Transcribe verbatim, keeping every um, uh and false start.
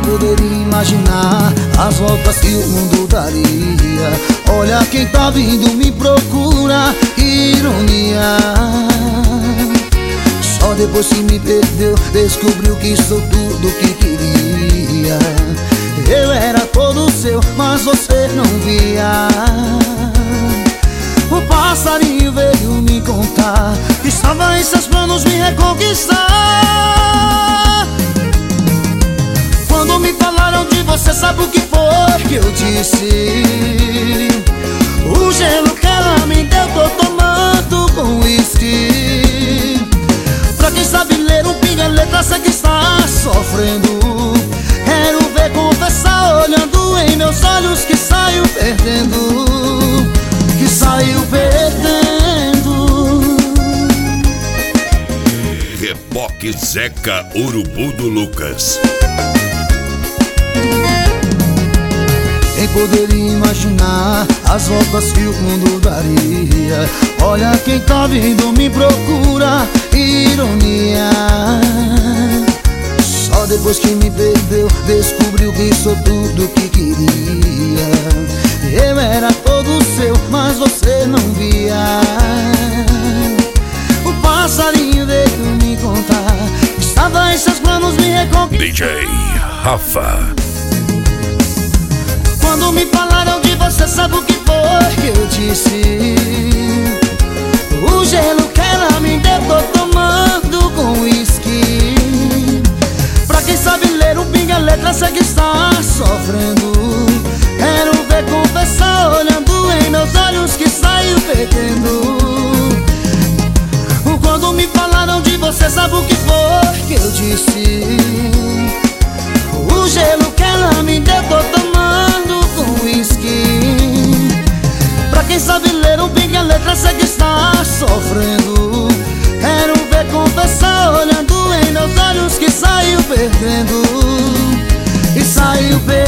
poderia imaginar as voltas que o mundo daria? Olha quem tá vindo me procura, ironia. Só depois que me perdeu, descobriu que sou tudo que queria. Eu era todo seu, mas você não via. O passarinho veio me contar que estava em seus planos me reconquistar. Quando me falaram de você, sabe o que foi que eu disse? O gelo que ela me deu, tô tomando com uísque. Pra quem sabe ler um pinga letra, sei que está sofrendo. Quero ver confessar olhando em meus olhos que saiu perdendo, que saiu perdendo. Reboque Zeca Urubu do Lucas. Quem poderia imaginar as voltas que o mundo daria? Olha quem tá vindo me procura, ironia. Só depois que me perdeu, descobriu que sou tudo que queria. Eu era todo seu, mas você não via. O passarinho veio me contar, estava em seus planos me reconquistar. D J Rafa. Quando me falaram de você, sabe o que foi que eu disse? O gelo que ela me deu, tô tomando com uísque. Pra quem sabe ler um pinga letra, sei que está sofrendo. Quero ver confessar olhando em meus olhos que saiu perdendo. Quando me falaram de você, sabe o que foi que eu disse? O gelo que ela me deu, tô tomando com uísque. Pra quem sabe ler um pinga letra, sei que está sofrendo. Quero ver confessar olhando em meus olhos que saiu perdendo, e saiu perdendo.